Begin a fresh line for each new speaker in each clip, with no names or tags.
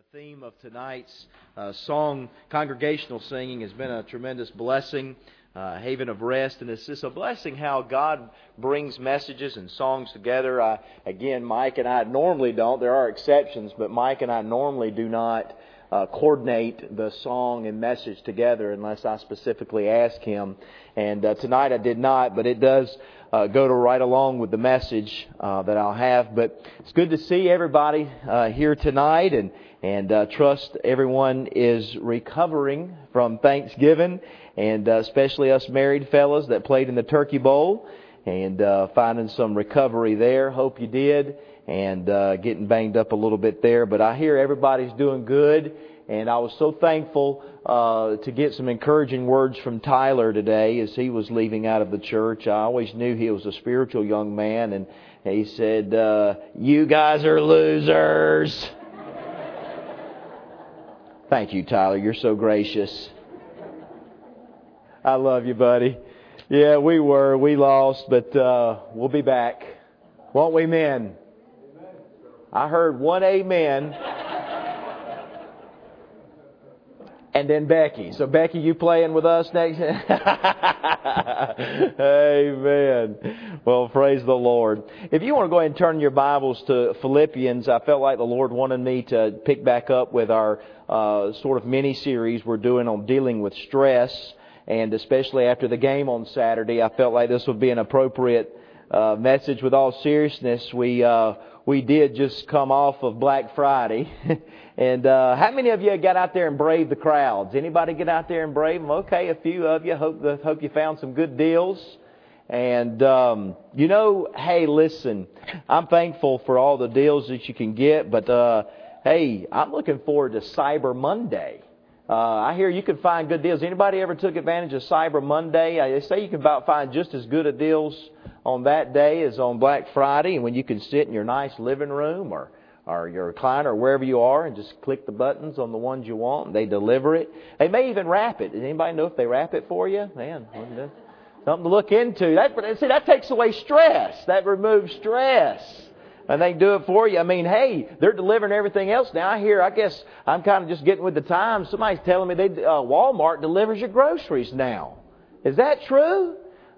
theme of tonight's song. Congregational singing has been a tremendous blessing, haven of rest, and it's just a blessing how God brings messages and songs together. Again, Mike and I normally don't. There are exceptions, but Mike and I normally do not coordinate the song and message together unless I specifically ask him. And tonight I did not, but it does go to right along with the message that I'll have. But it's good to see everybody here tonight, and trust everyone is recovering from Thanksgiving, and especially us married fellas that played in the Turkey Bowl, and finding some recovery there. Hope you did, and getting banged up a little bit there. But I hear everybody's doing good, and I was so thankful to get some encouraging words from Tyler today as he was leaving out of the church. I always knew he was a spiritual young man, and he said, "You guys are losers." Thank you, Tyler. You're so gracious. I love you, buddy. Yeah, we lost, but we'll be back. Won't we, men? I heard one amen. And then Becky. So Becky, you playing with us next? Amen. Well, praise the Lord. If you want to go ahead and turn your Bibles to Philippians, I felt like the Lord wanted me to pick back up with our sort of mini-series we're doing on dealing with stress. And especially after the game on Saturday, I felt like this would be an appropriate message. With all seriousness, we did just come off of Black Friday. And how many of you got out there and braved the crowds? Anybody get out there and brave them? Okay, a few of you. Hope you found some good deals. And, hey, listen, I'm thankful for all the deals that you can get. But, hey, I'm looking forward to Cyber Monday. I hear you can find good deals. Anybody ever took advantage of Cyber Monday? They say you can about find just as good a deals on that day as on Black Friday, and when you can sit in your nice living room or your recliner or wherever you are and just click the buttons on the ones you want, and they deliver it. They may even wrap it. Does anybody know if they wrap it for you? Man, something to look into. That takes away stress. That removes stress. And they can do it for you. I mean, hey, they're delivering everything else now. I guess I'm kind of just getting with the times. Somebody's telling me Walmart delivers your groceries now. Is that true?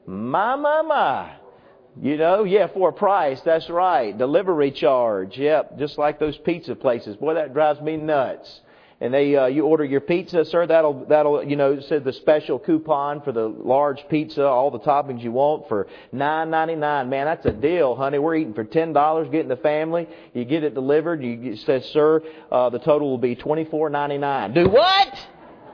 My. For a price. That's right. Delivery charge. Yep. Just like those pizza places. Boy, that drives me nuts. And you order your pizza, sir. That'll said the special coupon for the large pizza, all the toppings you want for $9.99. Man, that's a deal, honey. We're eating for $10, getting the family. You get it delivered. You said, sir, the total will be $24.99. Do what?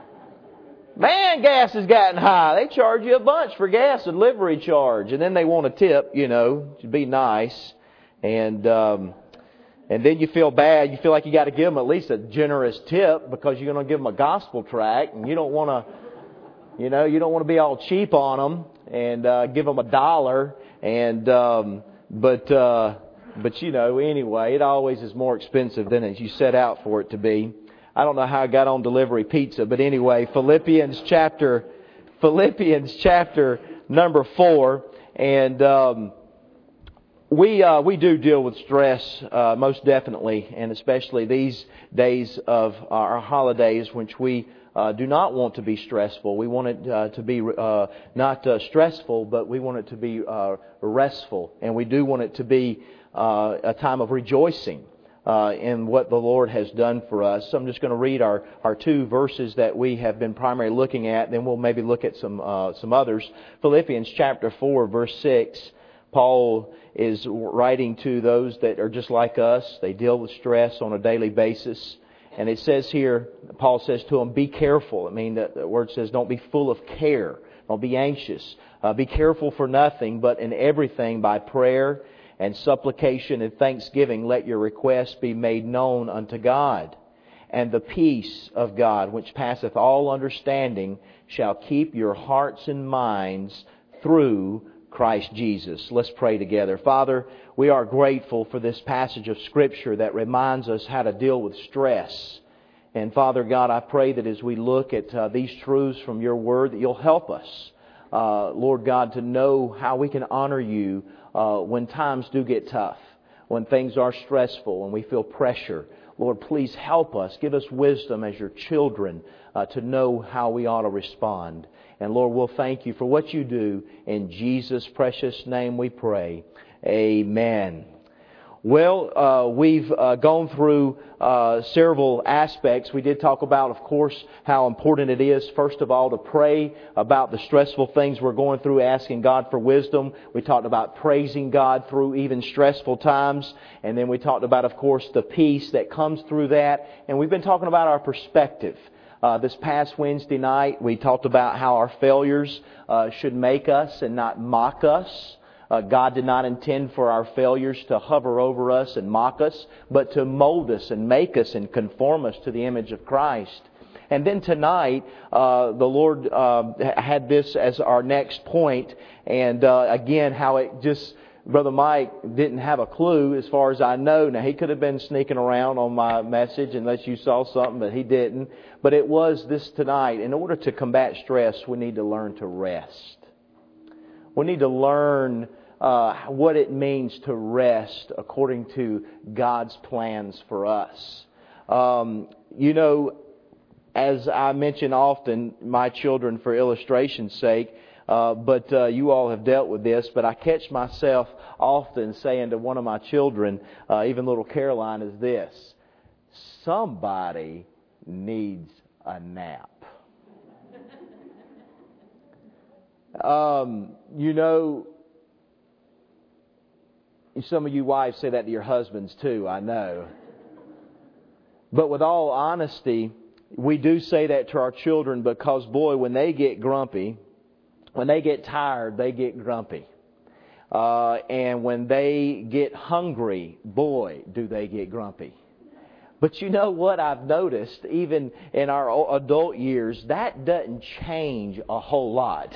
Man, gas has gotten high. They charge you a bunch for gas, a delivery charge. And then they want a tip, to be nice. And then you feel bad. You feel like you got to give them at least a generous tip because you're going to give them a gospel tract. And you don't want to be all cheap on them and give them $1. And, anyway, it always is more expensive than as you set out for it to be. I don't know how I got on delivery pizza, but anyway, Philippians chapter number 4, and we do deal with stress most definitely, and especially these days of our holidays, which we do not want to be stressful. We want it to be not stressful, but we want it to be restful, and we do want it to be a time of rejoicing in what the Lord has done for us. So I'm just going to read our two verses that we have been primarily looking at. Then we'll maybe look at some others. Philippians chapter 4, verse 6. Paul is writing to those that are just like us. They deal with stress on a daily basis. And it says here, Paul says to them, be careful. I mean, the word says don't be full of care. Don't be anxious. Be careful for nothing, but in everything by prayer and supplication and thanksgiving, let your requests be made known unto God. And the peace of God, which passeth all understanding, shall keep your hearts and minds through Christ Jesus. Let's pray together. Father, we are grateful for this passage of Scripture that reminds us how to deal with stress. And Father God, I pray that as we look at these truths from your Word, that you'll help us, Lord God, to know how we can honor you when times do get tough, when things are stressful and we feel pressure. Lord, please help us. Give us wisdom as your children to know how we ought to respond. And Lord, we'll thank you for what you do. In Jesus' precious name we pray. Amen. Well, we've gone through several aspects. We did talk about, of course, how important it is, first of all, to pray about the stressful things we're going through, asking God for wisdom. We talked about praising God through even stressful times. And then we talked about, of course, the peace that comes through that. And we've been talking about our perspective. This past Wednesday night, we talked about how our failures should make us and not mock us. God did not intend for our failures to hover over us and mock us, but to mold us and make us and conform us to the image of Christ. And then tonight, the Lord had this as our next point, and again, how it just... Brother Mike didn't have a clue as far as I know. Now, he could have been sneaking around on my message unless you saw something, but he didn't. But it was this tonight. In order to combat stress, we need to learn to rest. We need to learn what it means to rest according to God's plans for us. You know, as I mention often, my children, for illustration's sake, but you all have dealt with this, but I catch myself often saying to one of my children, even little Caroline, is this: somebody needs a nap. You know, some of you wives say that to your husbands too, I know. But with all honesty, we do say that to our children because, boy, when they get grumpy, when they get tired, they get grumpy. And when they get hungry, boy, do they get grumpy. But you know what I've noticed, even in our adult years, that doesn't change a whole lot.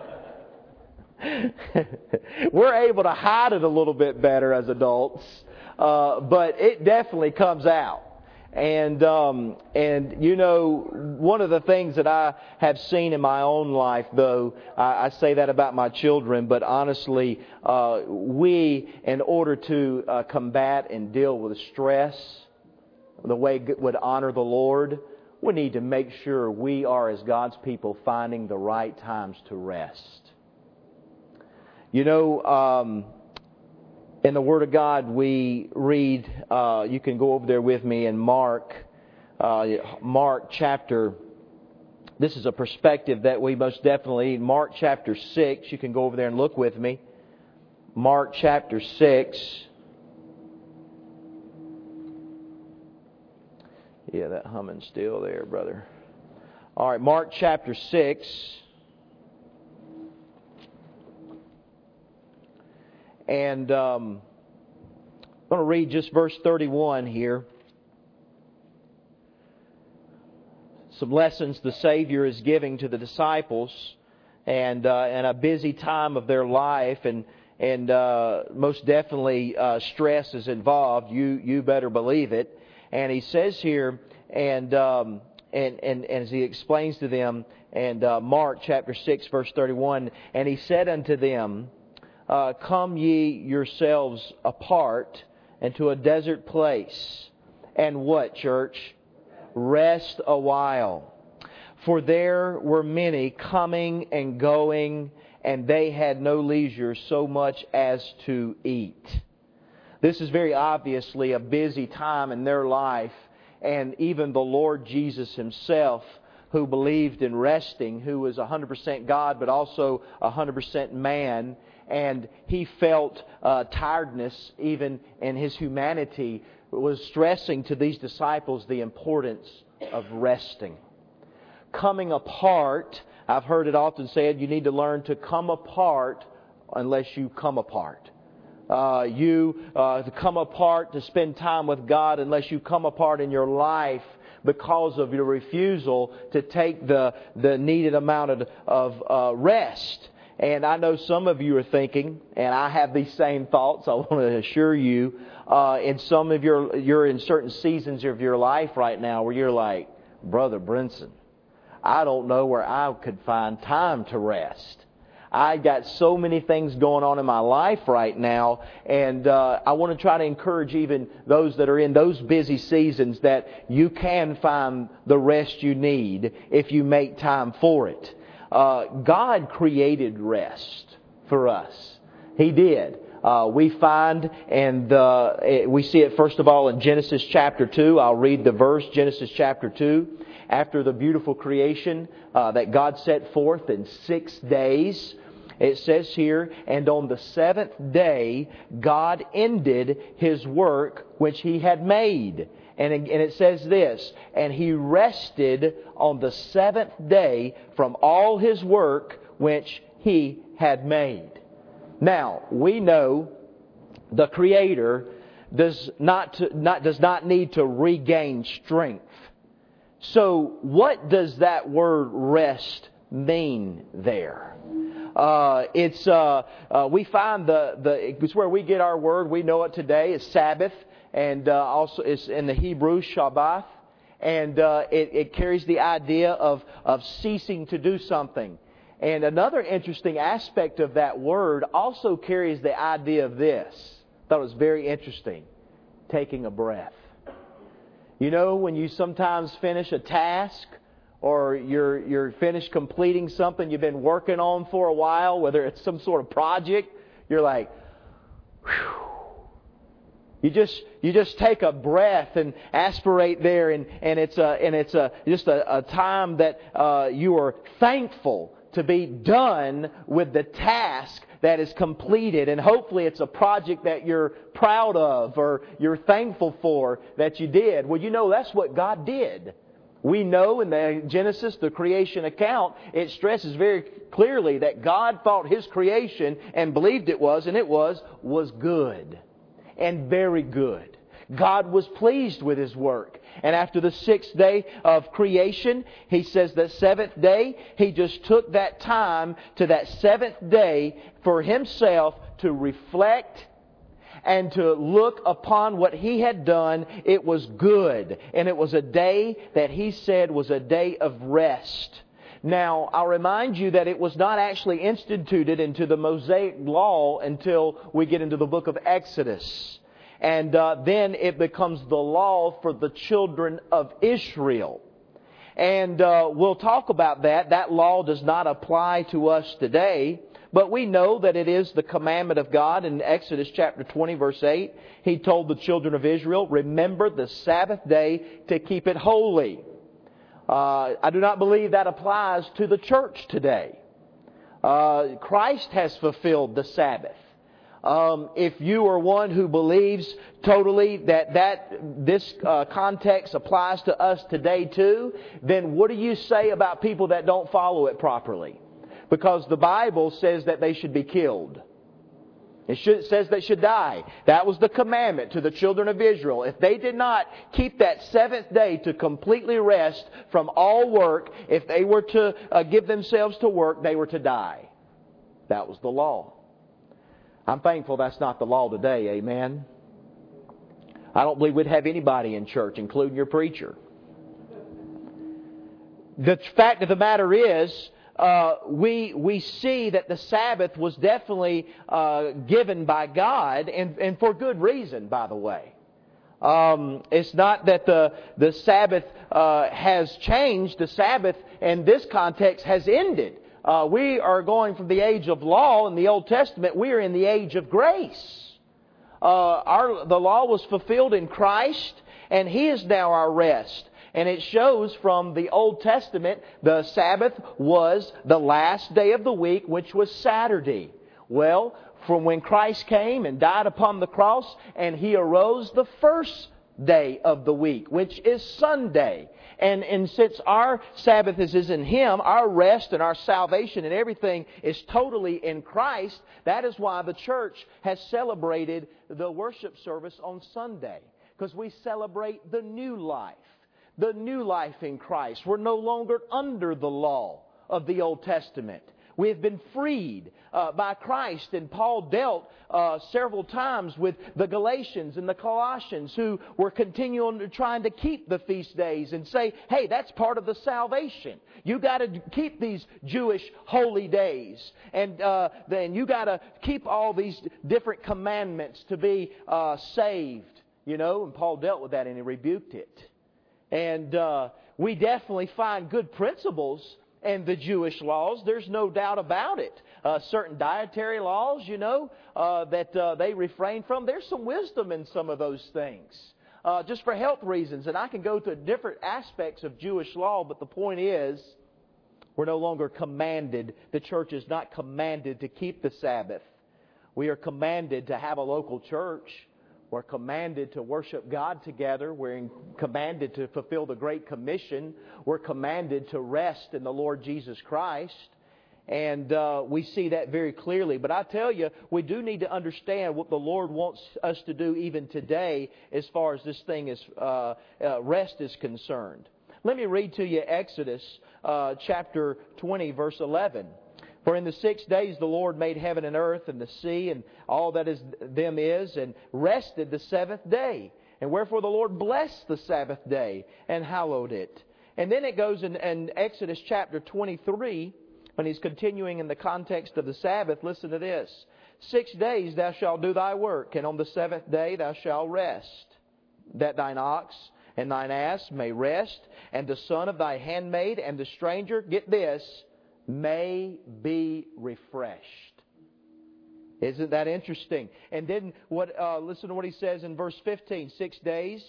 We're able to hide it a little bit better as adults, but it definitely comes out. And you know, one of the things that I have seen in my own life, though, I say that about my children, but honestly, we, in order to combat and deal with stress the way it would honor the Lord, we need to make sure we are, as God's people, finding the right times to rest. You know, in the Word of God, we read, you can go over there with me in Mark chapter, this is a perspective that we most definitely need. Mark chapter 6, you can go over there and look with me. Mark chapter 6. Yeah, that humming's still there, brother. All right, Mark chapter 6. And I'm going to read just verse 31 here. Some lessons the Savior is giving to the disciples, and a busy time of their life, and most definitely stress is involved. You better believe it. And he says here, and as he explains to them, and Mark chapter 6 verse 31, and he said unto them, come ye yourselves apart into a desert place, and what, church? Rest a while. For there were many coming and going, and they had no leisure so much as to eat. This is very obviously a busy time in their life, and even the Lord Jesus Himself, who believed in resting, who was 100% God but also 100% man, and He felt tiredness even in His humanity, was stressing to these disciples the importance of resting. Coming apart, I've heard it often said, you need to learn to come apart unless you come apart. To come apart to spend time with God unless you come apart in your life because of your refusal to take the needed amount of rest. And I know some of you are thinking, and I have these same thoughts, I want to assure you, in some of you're in certain seasons of your life right now where you're like, Brother Brinson, I don't know where I could find time to rest. I got so many things going on in my life right now, and I want to try to encourage even those that are in those busy seasons that you can find the rest you need if you make time for it. God created rest for us. He did. We find, and we see it first of all in Genesis chapter 2. I'll read the verse, Genesis chapter 2. After the beautiful creation that God set forth in 6 days, it says here, and on the seventh day God ended His work which He had made. And it says this, and He rested on the seventh day from all His work which He had made. Now, we know the Creator does not need to regain strength. So, what does that word rest mean there? We find it's where we get our word. We know it today is Sabbath, and also it's in the Hebrew Shabbat, and it carries the idea of ceasing to do something. And another interesting aspect of that word also carries the idea of this. I thought it was very interesting. Taking a breath. You know, when you sometimes finish a task or you're finished completing something you've been working on for a while, whether it's some sort of project, you're like, whew. You just take a breath and aspirate there, and it's just a time that you are thankful to be done with the task that is completed. And hopefully it's a project that you're proud of or you're thankful for that you did. Well, you know, that's what God did. We know in the Genesis, the creation account, it stresses very clearly that God thought His creation and believed it was, and it was good and very good. God was pleased with His work. And after the 6th day of creation, He says the 7th day, He just took that time to that 7th day for Himself to reflect and to look upon what He had done. It was good. And it was a day that He said was a day of rest. Now, I'll remind you that it was not actually instituted into the Mosaic Law until we get into the book of Exodus. And then it becomes the law for the children of Israel. And we'll talk about that. That law does not apply to us today. But we know that it is the commandment of God. In Exodus chapter 20, verse 8, He told the children of Israel, remember the Sabbath day to keep it holy. I do not believe that applies to the church today. Christ has fulfilled the Sabbath. If you are one who believes totally that this context applies to us today too, then what do you say about people that don't follow it properly? Because the Bible says that they should be killed. It says they should die. That was the commandment to the children of Israel. If they did not keep that 7th day to completely rest from all work, if they were to give themselves to work, they were to die. That was the law. I'm thankful that's not the law today, amen? I don't believe we'd have anybody in church, including your preacher. The fact of the matter is, we see that the Sabbath was definitely given by God, and for good reason, by the way. It's not that the Sabbath has changed. The Sabbath in this context has ended. We are going from the age of law in the Old Testament. We are in the age of grace. The law was fulfilled in Christ, and He is now our rest. And it shows from the Old Testament, the Sabbath was the last day of the week, which was Saturday. Well, from when Christ came and died upon the cross, and He arose the first day of the week, which is Sunday. And since our Sabbath is in Him, our rest and our salvation and everything is totally in Christ, that is why the church has celebrated the worship service on Sunday. Because we celebrate the new life. The new life in Christ. We're no longer under the law of the Old Testament. We have been freed by Christ. And Paul dealt several times with the Galatians and the Colossians who were continuing trying to keep the feast days and say, hey, that's part of the salvation. You got to keep these Jewish holy days. And then you got to keep all these different commandments to be saved. And Paul dealt with that and he rebuked it. And we definitely find good principles in the Jewish laws. There's no doubt about it. Certain dietary laws, that they refrain from. There's some wisdom in some of those things. Just for health reasons. And I can go to different aspects of Jewish law, but the point is, we're no longer commanded. The church is not commanded to keep the Sabbath. We are commanded to have a local church. We're commanded to worship God together. We're commanded to fulfill the Great Commission. We're commanded to rest in the Lord Jesus Christ. And we see that very clearly. But I tell you, we do need to understand what the Lord wants us to do even today as far as this thing is rest is concerned. Let me read to you Exodus chapter 20, verse 11. For in the 6 days the Lord made heaven and earth and the sea and all that is them is, and rested the seventh day. And wherefore the Lord blessed the Sabbath day and hallowed it. And then it goes in Exodus chapter 23, when he's continuing in the context of the Sabbath, listen to this. 6 days thou shalt do thy work, and on the seventh day thou shalt rest, that thine ox and thine ass may rest, and the son of thy handmaid and the stranger, get this, may be refreshed. Isn't that interesting? And then listen to what he says in verse 15. 6 days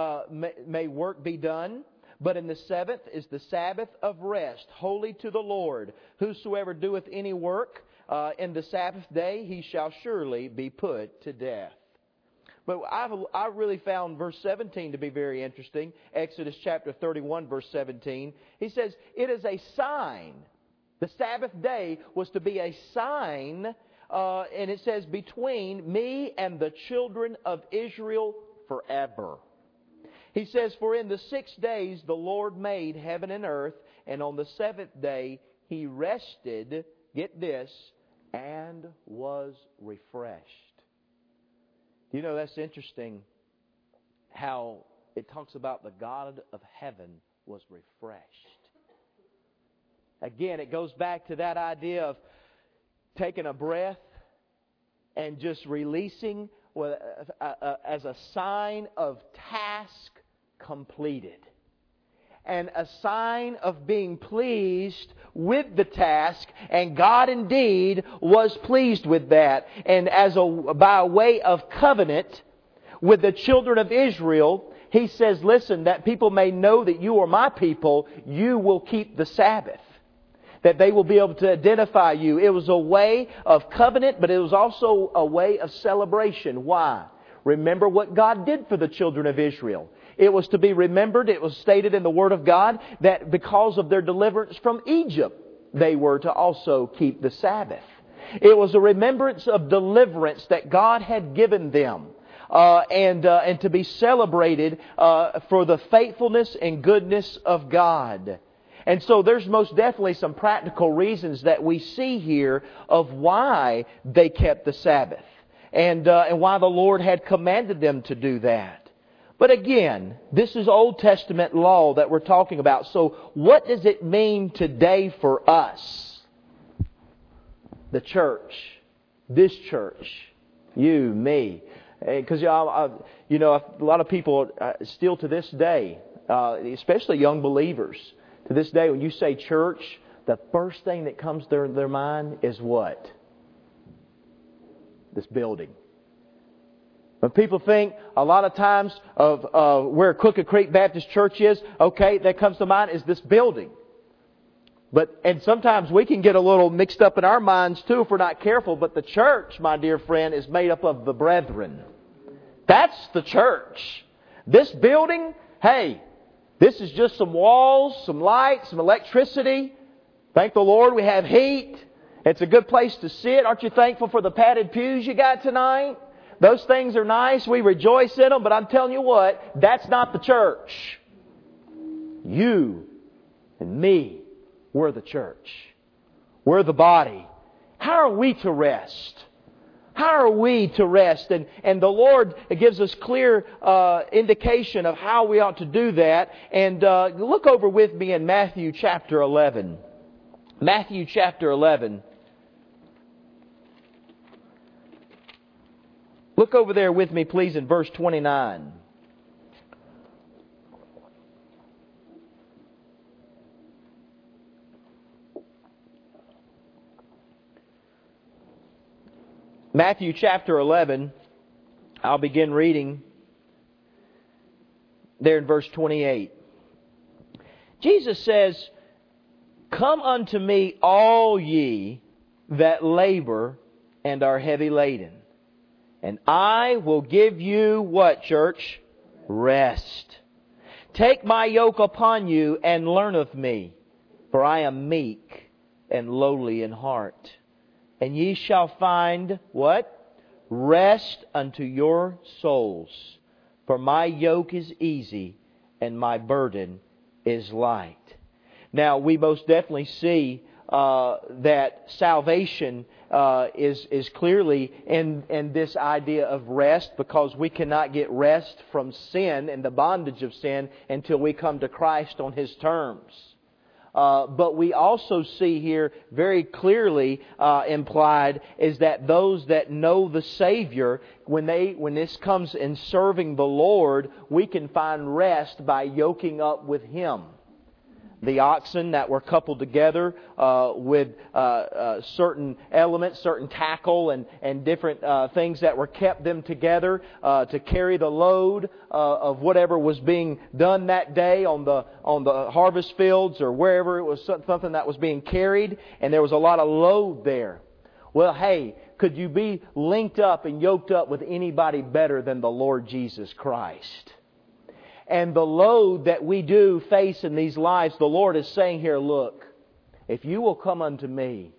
may work be done, but in the seventh is the Sabbath of rest, holy to the Lord. Whosoever doeth any work in the Sabbath day, he shall surely be put to death. But I really found verse 17 to be very interesting. Exodus chapter 31, verse 17. He says, it is a sign. The Sabbath day was to be a sign, and it says, between me and the children of Israel forever. He says, for in the 6 days the Lord made heaven and earth, and on the seventh day He rested, get this, and was refreshed. That's interesting how it talks about the God of heaven was refreshed. Again, it goes back to that idea of taking a breath and just releasing as a sign of task completed. And a sign of being pleased with the task, and God indeed was pleased with that. And by way of covenant with the children of Israel, He says, listen, that people may know that you are my people, you will keep the Sabbath. That they will be able to identify you. It was a way of covenant, but it was also a way of celebration. Why? Remember what God did for the children of Israel. It was to be remembered, it was stated in the Word of God, that because of their deliverance from Egypt, they were to also keep the Sabbath. It was a remembrance of deliverance that God had given them. And to be celebrated for the faithfulness and goodness of God. And so there's most definitely some practical reasons that we see here of why they kept the Sabbath. And why the Lord had commanded them to do that. But again, this is Old Testament law that we're talking about. So what does it mean today for us? The church. This church. You, me. Because, a lot of people still to this day, especially young believers, to this day, when you say church, the first thing that comes to their mind is what? This building. When people think a lot of times of where Crooked Creek Baptist Church is, okay, that comes to mind is this building. And sometimes we can get a little mixed up in our minds too if we're not careful. But the church, my dear friend, is made up of the brethren. That's the church. This building, hey, this is just some walls, some lights, some electricity. Thank the Lord we have heat. It's a good place to sit. Aren't you thankful for the padded pews you got tonight? Those things are nice. We rejoice in them. But I'm telling you what, that's not the church. You and me, we're the church. We're the body. How are we to rest? How are we to rest? And the Lord gives us clear indication of how we ought to do that. And look over with me in Matthew chapter 11. Matthew chapter 11. Look over there with me, please, in verse 29. Matthew chapter 11, I'll begin reading there in verse 28. Jesus says, "Come unto me, all ye that labor and are heavy laden, and I will give you," what, church? "Rest. Take my yoke upon you and learn of me, for I am meek and lowly in heart. And ye shall find," what? "Rest unto your souls. For my yoke is easy and my burden is light." Now, we most definitely see that salvation is clearly in this idea of rest, because we cannot get rest from sin and the bondage of sin until we come to Christ on His terms. But we also see here very clearly implied is that those that know the Savior, when this comes in serving the Lord, we can find rest by yoking up with Him. The oxen that were coupled together with certain elements, certain tackle and different things that were kept them together to carry the load of whatever was being done that day on the harvest fields or wherever it was something that was being carried, and there was a lot of load there. Well, hey, could you be linked up and yoked up with anybody better than the Lord Jesus Christ? And the load that we do face in these lives, the Lord is saying here, look, if you will come unto me,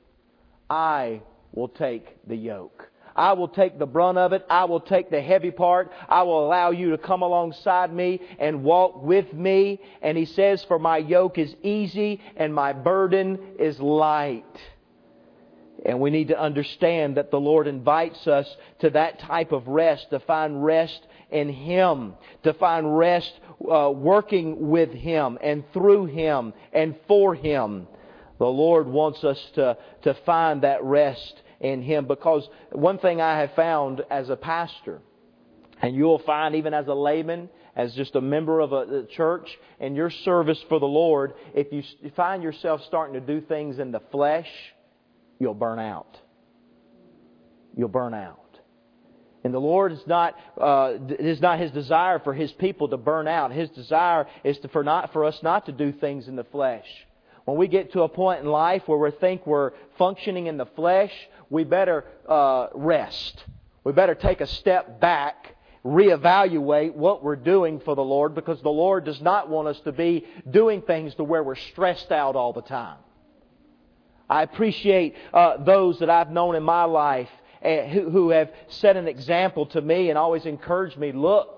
I will take the yoke. I will take the brunt of it. I will take the heavy part. I will allow you to come alongside me and walk with me. And He says, for my yoke is easy and my burden is light. And we need to understand that the Lord invites us to that type of rest, to find rest in Him, to find rest working with Him and through Him and for Him. The Lord wants us to find that rest in Him, because one thing I have found as a pastor, and you'll find even as a layman, as just a member of a church, in your service for the Lord, if you find yourself starting to do things in the flesh, you'll burn out. You'll burn out. And the Lord is not His desire for His people to burn out. His desire is for us not to do things in the flesh. When we get to a point in life where we think we're functioning in the flesh, we better rest. We better take a step back, reevaluate what we're doing for the Lord, because the Lord does not want us to be doing things to where we're stressed out all the time. I appreciate those that I've known in my life who have set an example to me and always encouraged me. Look,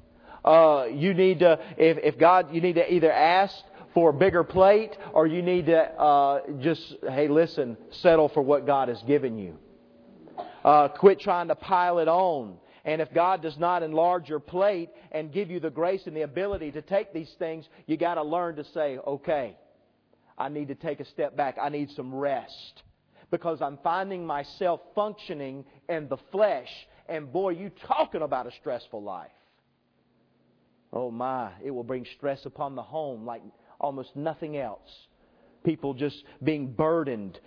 you need to, if God, you need to either ask for a bigger plate, or you need to hey, listen, settle for what God has given you. Quit trying to pile it on. And if God does not enlarge your plate and give you the grace and the ability to take these things, you got to learn to say, okay, I need to take a step back. I need some rest, because I'm finding myself functioning in the flesh. And boy, you talking about a stressful life. Oh my, it will bring stress upon the home like almost nothing else. People just being burdened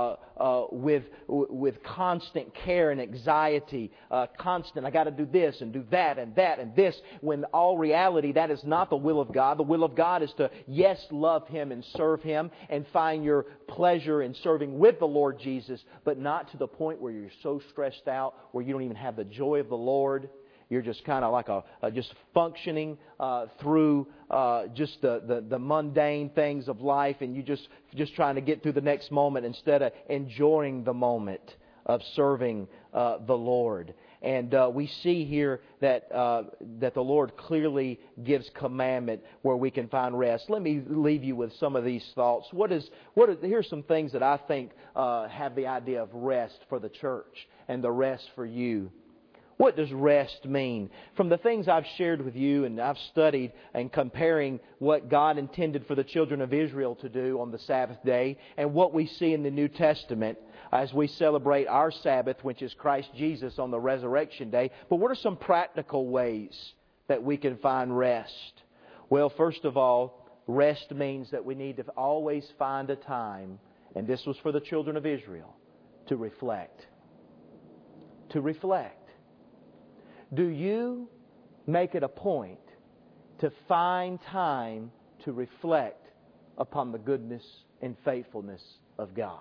with constant care and anxiety. Constant, I got to do this and do that and that and this. When all reality, that is not the will of God. The will of God is to, yes, love Him and serve Him and find your pleasure in serving with the Lord Jesus, but not to the point where you're so stressed out where you don't even have the joy of the Lord. You're just kind of like just functioning through just the mundane things of life, and you just trying to get through the next moment instead of enjoying the moment of serving the Lord. And we see here that that the Lord clearly gives commandment where we can find rest. Let me leave you with some of these thoughts. Here's some things that I think have the idea of rest for the church and the rest for you. What does rest mean? From the things I've shared with you and I've studied and comparing what God intended for the children of Israel to do on the Sabbath day and what we see in the New Testament as we celebrate our Sabbath, which is Christ Jesus on the resurrection day. But what are some practical ways that we can find rest? Well, first of all, rest means that we need to always find a time, and this was for the children of Israel, to reflect. To reflect. Do you make it a point to find time to reflect upon the goodness and faithfulness of God?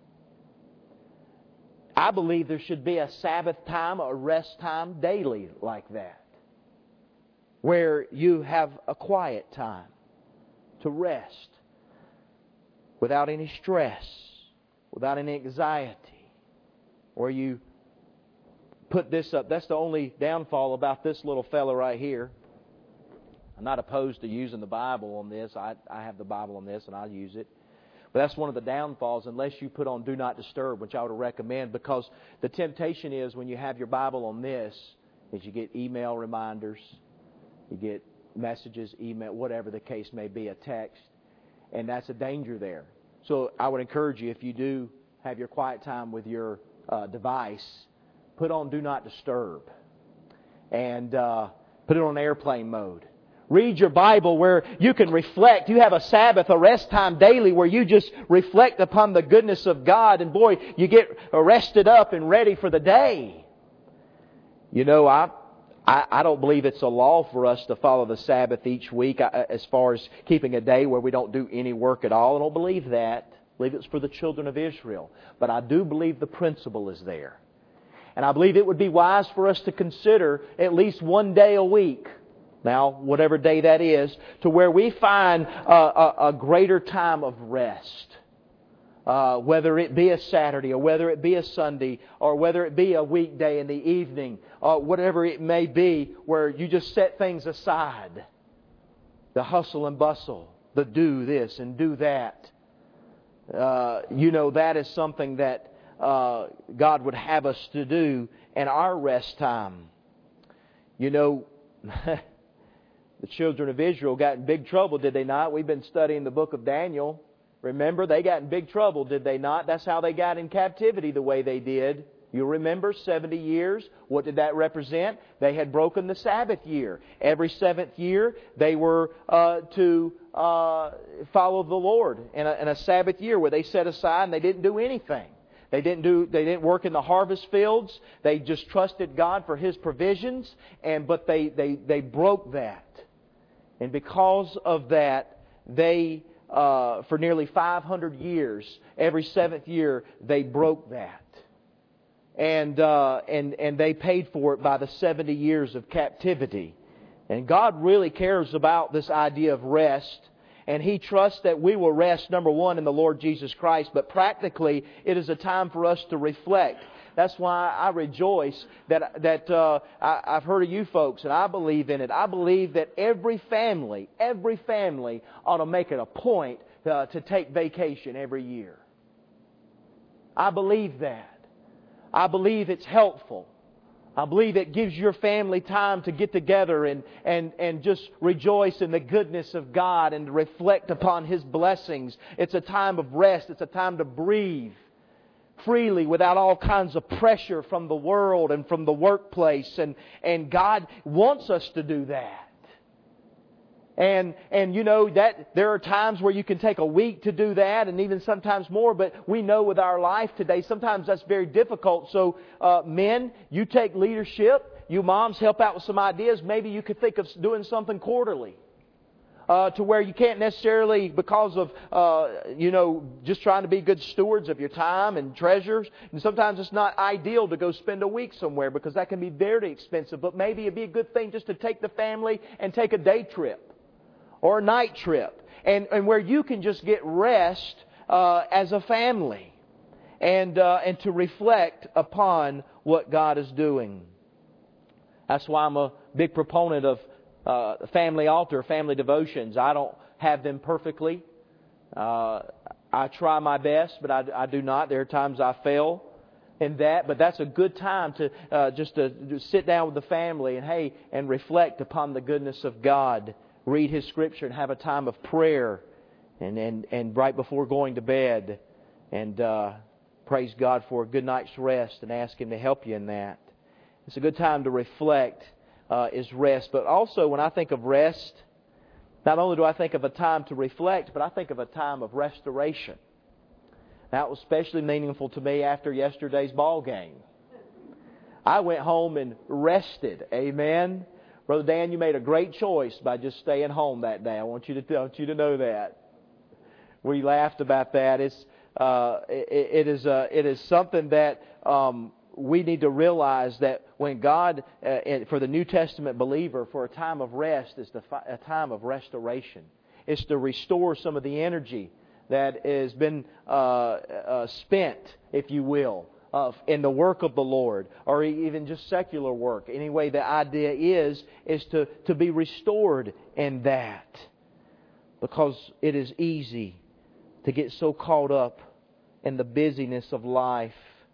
I believe there should be a Sabbath time, a rest time daily like that, where you have a quiet time to rest without any stress, without any anxiety, where you put this up. That's the only downfall about this little fella right here. I'm not opposed to using the Bible on this. I have the Bible on this and I use it. But that's one of the downfalls unless you put on Do Not Disturb, which I would recommend, because the temptation is when you have your Bible on this is you get email reminders, you get messages, email, whatever the case may be, a text, and that's a danger there. So I would encourage you, if you do have your quiet time with your device, put on Do Not Disturb and put it on airplane mode. Read your Bible where you can reflect. You have a Sabbath, a rest time daily where you just reflect upon the goodness of God. And boy, you get rested up and ready for the day. You know, I don't believe it's a law for us to follow the Sabbath each week as far as keeping a day where we don't do any work at all. I don't believe that. I believe it's for the children of Israel. But I do believe the principle is there. And I believe it would be wise for us to consider at least one day a week, now whatever day that is, to where we find a greater time of rest. Whether it be a Saturday or whether it be a Sunday or whether it be a weekday in the evening or whatever it may be, where you just set things aside. The hustle and bustle, the do this and do that. That is something that God would have us to do in our rest time. You know, the children of Israel got in big trouble, did they not? We've been studying the book of Daniel. Remember, they got in big trouble, did they not? That's how they got in captivity the way they did. You remember, 70 years. What did that represent? They had broken the Sabbath year. Every seventh year, they were to follow the Lord in a Sabbath year where they set aside and they didn't do anything. They didn't work in the harvest fields. They just trusted God for His provisions, but they broke that. And because of that, they for nearly 500 years, every seventh year, they broke that. And they paid for it by the 70 years of captivity. And God really cares about this idea of rest. And He trusts that we will rest, number one, in the Lord Jesus Christ. But practically, it is a time for us to reflect. That's why I rejoice that I've heard of you folks, and I believe in it. I believe that every family ought to make it a point to take vacation every year. I believe that. I believe it's helpful. I believe it gives your family time to get together and just rejoice in the goodness of God and to reflect upon His blessings. It's a time of rest. It's a time to breathe freely without all kinds of pressure from the world and from the workplace. And God wants us to do that. And you know that there are times where you can take a week to do that, and even sometimes more. But we know with our life today, sometimes that's very difficult. So, men, you take leadership. You moms help out with some ideas. Maybe you could think of doing something quarterly, to where you can't necessarily, because of just trying to be good stewards of your time and treasures. And sometimes it's not ideal to go spend a week somewhere because that can be very expensive. But maybe it'd be a good thing just to take the family and take a day trip. Or a night trip, and where you can just get rest as a family, and to reflect upon what God is doing. That's why I'm a big proponent of family altar, family devotions. I don't have them perfectly. I try my best, but I do not. There are times I fail in that. But that's a good time to just to sit down with the family and reflect upon the goodness of God. Read His Scripture and have a time of prayer, and right before going to bed, and praise God for a good night's rest and ask Him to help you in that. It's a good time to reflect. Is rest, but also when I think of rest, not only do I think of a time to reflect, but I think of a time of restoration. That was especially meaningful to me after yesterday's ball game. I went home and rested. Amen. Brother Dan, you made a great choice by just staying home that day. I want you to know that. We laughed about that. It is something that we need to realize that when God, for the New Testament believer, for a time of rest is a time of restoration. It's to restore some of the energy that has been spent, if you will, in the work of the Lord, or even just secular work. Anyway, the idea is to be restored in that. Because it is easy to get so caught up in the busyness of life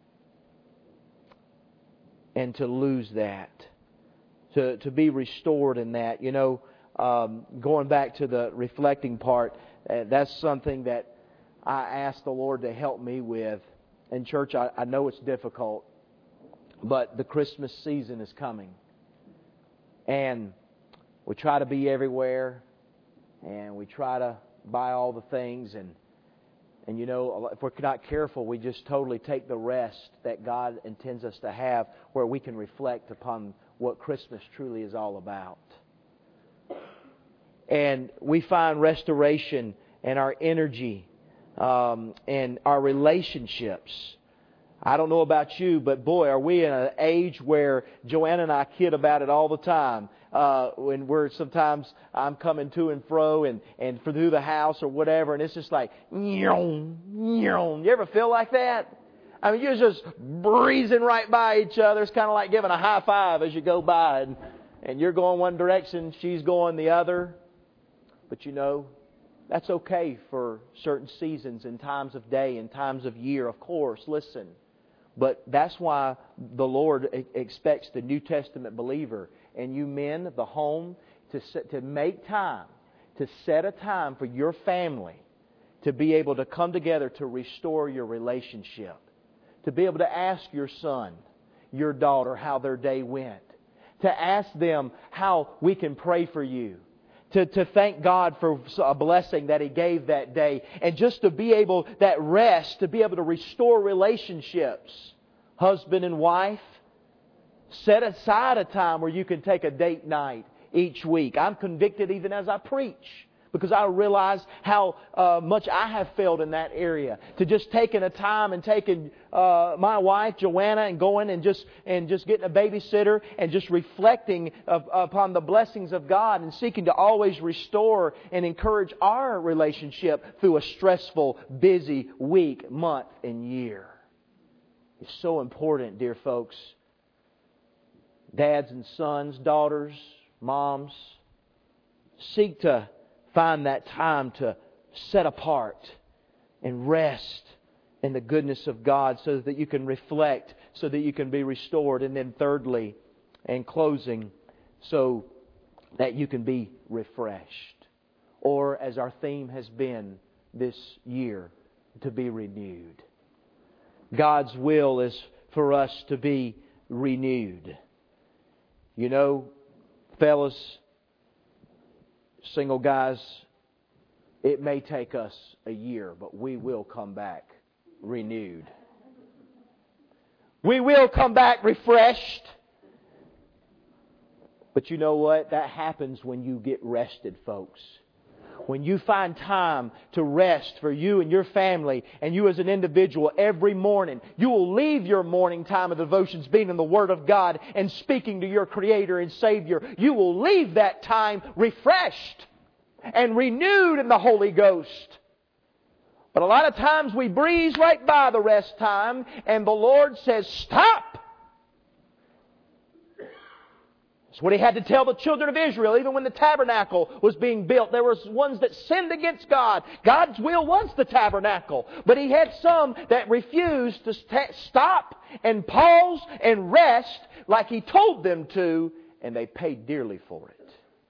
and to lose that, to be restored in that. You know, going back to the reflecting part, that's something that I ask the Lord to help me with. In church, I know it's difficult, but the Christmas season is coming. And we try to be everywhere, and we try to buy all the things, and you know, if we're not careful, we just totally take the rest that God intends us to have, where we can reflect upon what Christmas truly is all about. And we find restoration in our energy, and our relationships. I don't know about you, but boy, are we in an age where Joanna and I kid about it all the time. When sometimes I'm coming to and fro and through the house or whatever, and it's just like, you ever feel like that? I mean, you're just breezing right by each other. It's kind of like giving a high five as you go by, and you're going one direction, she's going the other. But you know, that's okay for certain seasons and times of day and times of year, of course, listen. But that's why the Lord expects the New Testament believer and you men of the home to make time, to set a time for your family to be able to come together to restore your relationship. To be able to ask your son, your daughter, how their day went. To ask them how we can pray for you. To thank God for a blessing that He gave that day. And just to be able, that rest, to be able to restore relationships. Husband and wife, set aside a time where you can take a date night each week. I'm convicted even as I preach, because I realize how much I have failed in that area. To just taking a time and taking my wife Joanna and going and just getting a babysitter and just reflecting upon the blessings of God and seeking to always restore and encourage our relationship through a stressful, busy week, month, and year. It's so important, dear folks. Dads and sons, daughters, moms, seek to find that time to set apart and rest in the goodness of God so that you can reflect, so that you can be restored. And then thirdly, and closing, so that you can be refreshed. Or as our theme has been this year, to be renewed. God's will is for us to be renewed. You know, fellas, single guys, it may take us a year, but we will come back renewed. We will come back refreshed. But you know what? That happens when you get rested, folks. When you find time to rest for you and your family and you as an individual every morning, you will leave your morning time of devotions being in the Word of God and speaking to your Creator and Savior. You will leave that time refreshed and renewed in the Holy Ghost. But a lot of times we breeze right by the rest time and the Lord says, stop! That's what He had to tell the children of Israel. Even when the tabernacle was being built, there were ones that sinned against God. God's will was the tabernacle. But He had some that refused to stop and pause and rest like He told them to, and they paid dearly for it.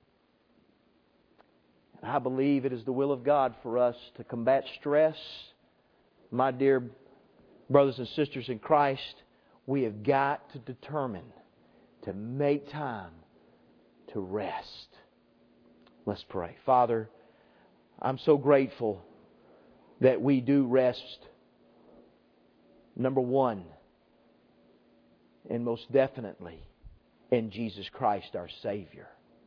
And I believe it is the will of God for us to combat stress. My dear brothers and sisters in Christ, we have got to determine to make time to rest. Let's pray. Father, I'm so grateful that we do rest. Number one, and most definitely, in Jesus Christ our Savior.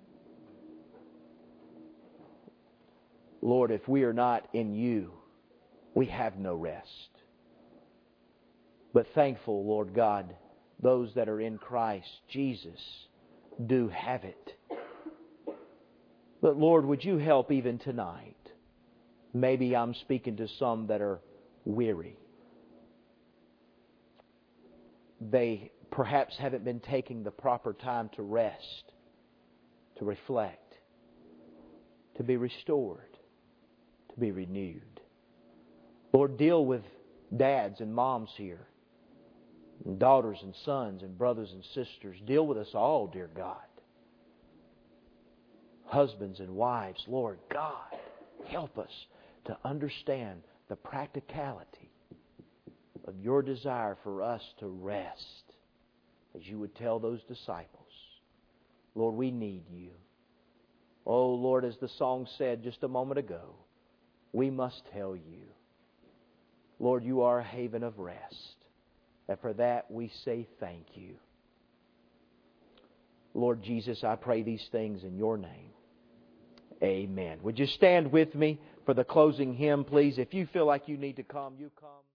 Lord, if we are not in You, we have no rest. But thankful, Lord God, those that are in Christ Jesus do have it. But Lord, would You help even tonight? Maybe I'm speaking to some that are weary. They perhaps haven't been taking the proper time to rest, to reflect, to be restored, to be renewed. Lord, deal with dads and moms here, and daughters and sons and brothers and sisters. Deal with us all, dear God. Husbands and wives, Lord God, help us to understand the practicality of Your desire for us to rest, as You would tell those disciples. Lord, we need You. Oh, Lord, as the song said just a moment ago, we must tell You, Lord, You are a haven of rest. And for that we say thank You. Lord Jesus, I pray these things in Your name. Amen. Would you stand with me for the closing hymn, please? If you feel like you need to come, you come.